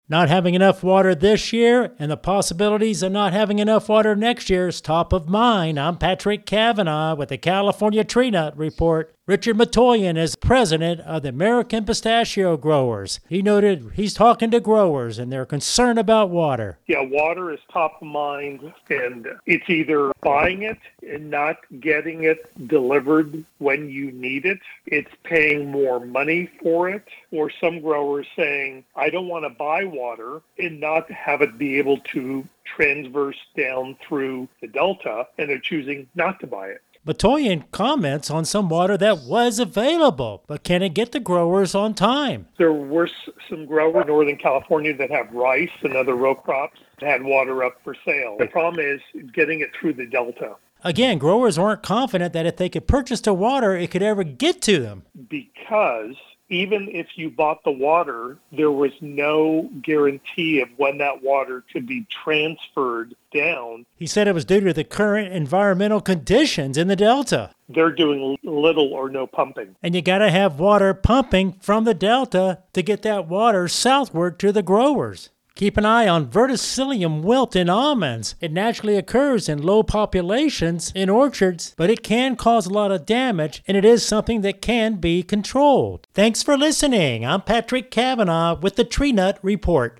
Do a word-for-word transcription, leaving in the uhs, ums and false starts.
Not having enough water this year and the possibilities of not having enough water next year is top of mind. I'm Patrick Cavanaugh with the California Tree Nut Report. Richard Matoyan is president of the American Pistachio Growers. He noted he's talking to growers and they're concerned about water. Yeah, water is top of mind, and it's either buying it and not getting it delivered when you need it. It's paying more money for it, or some growers saying, I don't want to buy water and not have it be able to transverse down through the delta, and they're choosing not to buy it. Matoyan comments on some water that was available, but can it get the growers on time? There were some growers in Northern California that have rice and other row crops that had water up for sale. The problem is getting it through the delta. Again, growers weren't confident that if they could purchase the water, it could ever get to them. Because even if you bought the water, there was no guarantee of when that water could be transferred down. He said it was due to the current environmental conditions in the Delta. They're doing little or no pumping. And you got to have water pumping from the Delta to get that water southward to the growers. Keep an eye on verticillium wilt in almonds. It naturally occurs in low populations in orchards, but it can cause a lot of damage, and it is something that can be controlled. Thanks for listening. I'm Patrick Cavanaugh with the Tree Nut Report.